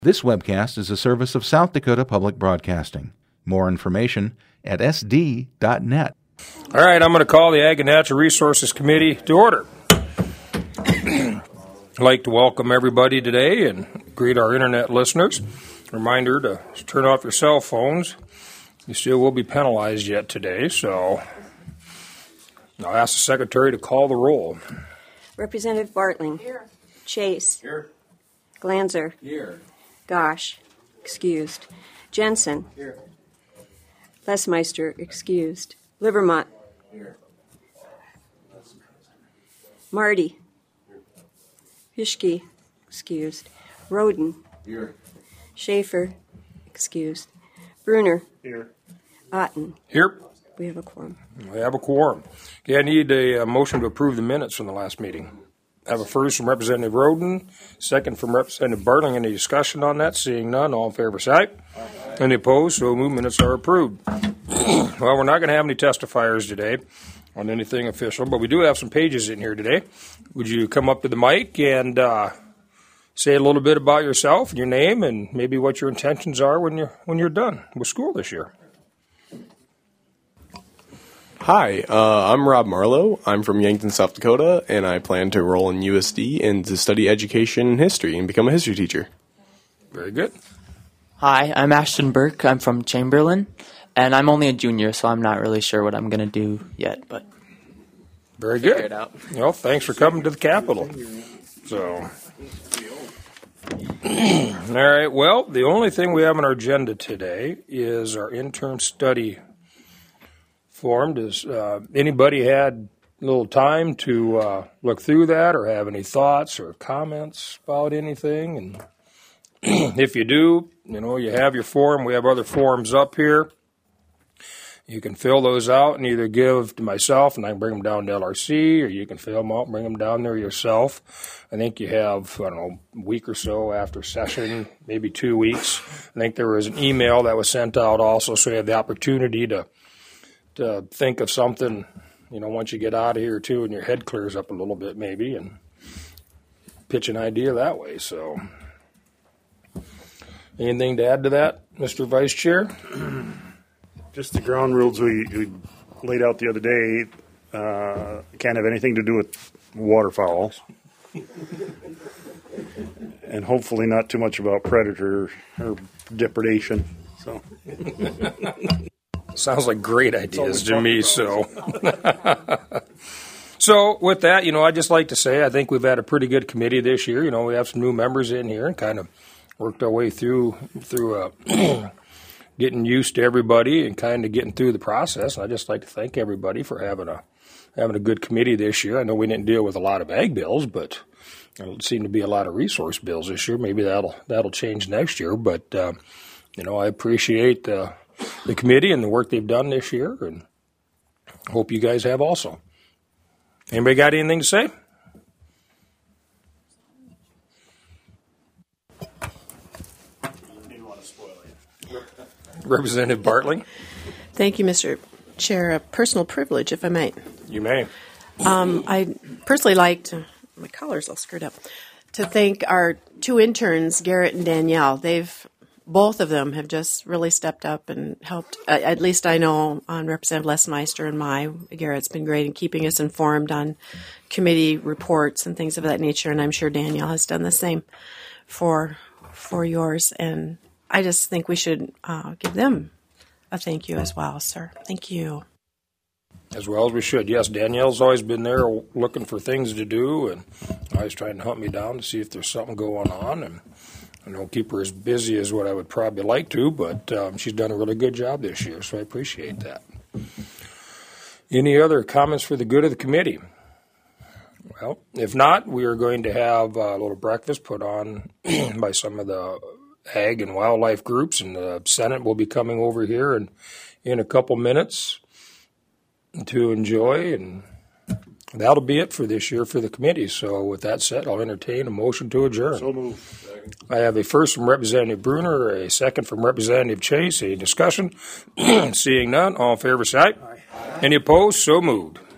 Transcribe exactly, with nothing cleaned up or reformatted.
This webcast is a service of South Dakota Public Broadcasting. More information at s d dot net. All right, I'm going to call the Ag and Natural Resources Committee to order. I'd like to welcome everybody today and greet our internet listeners. Reminder to turn off your cell phones. You still will be penalized yet today, so I'll ask the Secretary to call the roll. Representative Bartling. Here. Chase. Here. Glanzer. Here. Gosh. Excused. Jensen. Here. Lesmeister. Excused. Livermont. Here. Marty. Hischke. Excused. Roden. Here. Schaefer. Excused. Bruner. Here. Otten. Here. We have a quorum. We have a quorum. Okay, I need a, a motion to approve the minutes from the last meeting. I have a first from Representative Roden, second from Representative Bartling. Any discussion on that? Seeing none, all in favor say aye. Aye. Any opposed? So moved. Minutes are approved. Well, we're not going to have any testifiers today on anything official, but we do have some pages in here today. Would you come up to the mic and uh, say a little bit about yourself, your name, and maybe what your intentions are when you're when you're done with school this year? Hi, uh, I'm Rob Marlowe. I'm from Yankton, South Dakota, and I plan to enroll in U S D and to study education and history and become a history teacher. Very good. Hi, I'm Ashton Burke. I'm from Chamberlain, and I'm only a junior, so I'm not really sure what I'm going to do yet. But very good. Figure it out. Well, thanks for coming to the Capitol. So, all right. Well, the only thing we have on our agenda today is our intern study form. Does uh, anybody had a little time to uh, look through that or have any thoughts or comments about anything? And if you do, you know, you have your form. We have other forms up here. You can fill those out and either give to myself and I can bring them down to L R C, or you can fill them out and bring them down there yourself. I think you have, I don't know, a week or so after session, maybe two weeks. I think there was an email that was sent out also, so you have the opportunity to to think of something, you know, once you get out of here too, and your head clears up a little bit maybe, and pitch an idea that way. So, anything to add to that, Mister Vice Chair? Just the ground rules we, we laid out the other day uh, can't have anything to do with waterfowl, and hopefully not too much about predator or depredation. So. Sounds like great ideas to me, so. So with that, you know, I'd just like to say I think we've had a pretty good committee this year. You know, we have some new members in here and kind of worked our way through through uh, getting used to everybody and kind of getting through the process. And I'd just like to thank everybody for having a having a good committee this year. I know we didn't deal with a lot of ag bills, but there seemed to be a lot of resource bills this year. Maybe that'll that'll change next year. But, uh, you know, I appreciate uh, the committee and the work they've done this year, and hope you guys have also. Anybody got anything to say? Representative Bartling. Thank you, Mister Chair. A personal privilege, if I might. You may. Um, I personally like to, my collar's all screwed up, to thank our two interns, Garrett and Danielle. They've Both of them have just really stepped up and helped. Uh, at least I know on Representative Lesmeister and my, Garrett's been great in keeping us informed on committee reports and things of that nature, and I'm sure Danielle has done the same for for yours. And I just think we should uh, give them a thank you as well, sir. Thank you. As well as we should. Yes, Danielle's always been there looking for things to do and always trying to hunt me down to see if there's something going on. And I don't keep her as busy as what I would probably like to, but um, she's done a really good job this year, so I appreciate that. Any other comments for the good of the committee? Well, if not, we are going to have a little breakfast put on by some of the ag and wildlife groups, and the Senate will be coming over here in, in a couple minutes to enjoy, and that'll be it for this year for the committee. So with that said, I'll entertain a motion to adjourn. So moved. I have a first from Representative Bruner, a second from Representative Chase. Any discussion? Seeing none, all in favor say aye. Aye. Any opposed? So moved.